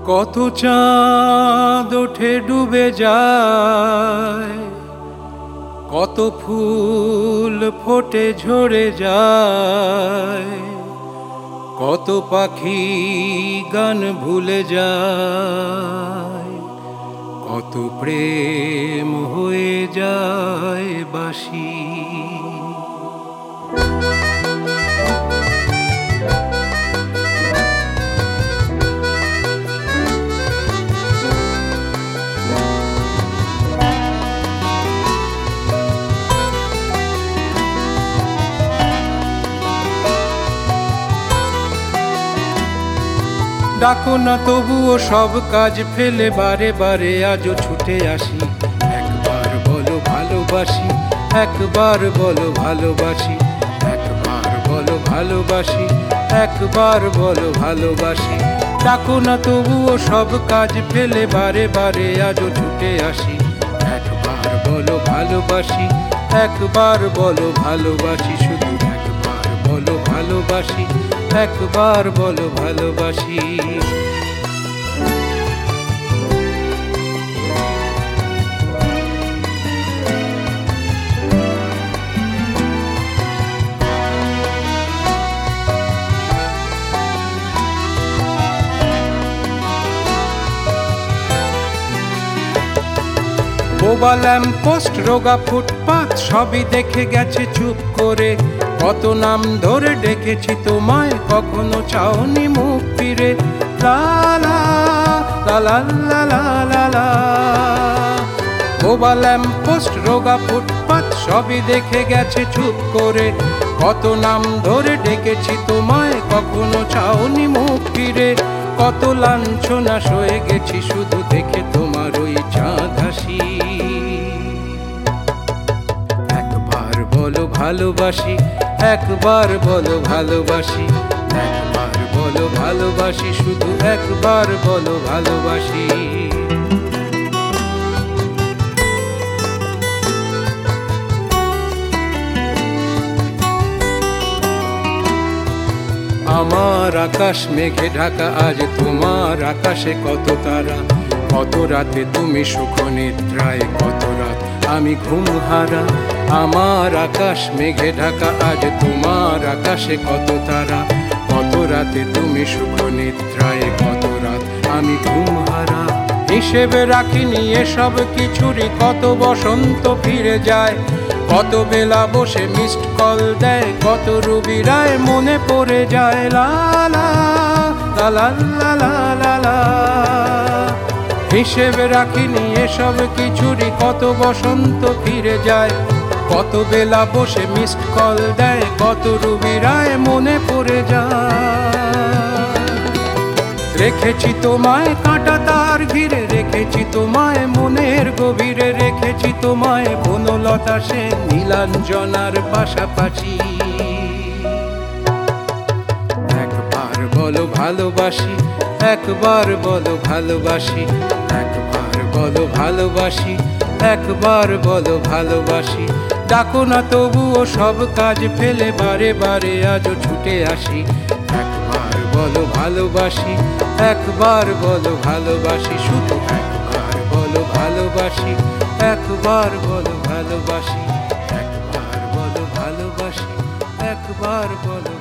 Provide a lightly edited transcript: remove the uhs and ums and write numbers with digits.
কত চাঁদ ওঠে ডুবে যায়, কত ফুল ফোটে ঝরে যায়, কত পাখি গান ভুলে যায়, কত প্রেম হয়ে যায় বাঁশি। ডাকো না তবুও সব কাজ ফেলে বারে বারে আজও ছুটে আসি। একবার বলো ভালোবাসি, একবার বলো ভালোবাসি, একবার বলো ভালোবাসি, একবার বলো ভালোবাসি। ডাকো না তবুও সব কাজ ফেলে বারে বারে আজও ছুটে আসি। একবার বলো ভালোবাসি, একবার বলো ভালোবাসি, শুধু একবার বলো ভালোবাসি, একবার বলো ভালোবাসি। বোবা ল্যাম্পপোস্ট, রোগা ফুটপাত সবই দেখে গেছে চুপ করে। কত নাম ধরে ডেকেছি তোমায়, কখনো চাওনি মুখ ফিরে। লা লা লা লা লা লা লা লা। বোবা ল্যাম্পপোস্ট, রোগা ফুটপাত সবই দেখে গেছে চুপ করে। কত নাম ধরে ডেকেছি তোমায়, কখনো চাওনি মুখ ফিরে। কত লাঞ্ছনা সয়ে গেছি শুধু দেখে তোমার ওই চাঁদ হাসি। একবার বলো ভালোবাসি, একবার বলো ভালোবাসি, একবার বলো ভালোবাসি, শুধু একবার বলো ভালোবাসি। আমার আকাশ মেঘে ঢাকা, আজ তোমার আকাশে কত তারা। কত রাতে তুমি সুখ নিদ্রায়, কত রাত আমি ঘুম হারা। আমার আকাশ মেঘে ঢাকা, আজ তোমার আকাশে কত তারা। কত রাতে তুমি সুখ নিদ্রায়, কত রাত আমি ঘুম হারা। হিসেবে রাখিনি এসব কিছুরই, কত বসন্ত ফিরে যায়। কত বেলা বসে মিসড কল দেয়, কত রুবিরায় মনে পড়ে যায়। লা লা লা লা লা লা লা লা। হিসেবে রাখিনি এসব কিছুরই, কত বসন্ত ফিরে যায়। কত বেলা বসে মিসড কল দেয়, কত রুবিরায় মনে পড়ে যায়। রেখেছি তোমায় কাঁটা তার ঘিরে, রেখেছি তোমায় মনের গভীরে, রেখেছি তোমায় বনলতা সে নীলাঞ্জনার পাশাপাশি। একবার বলো ভালোবাসি, একবার বলো ভালোবাসি, একবার বলো ভালোবাসি, একবার বলো ভালোবাসি। ডাকো না তবুও সব কাজ ফেলে বারে বারে আজও ছুটে আসি। একবার বলো ভালোবাসি, একবার বলো ভালোবাসি, শুধু একবার বলো ভালোবাসি, একবার বলো ভালোবাসি, একবার বলো ভালোবাসি, একবার বলো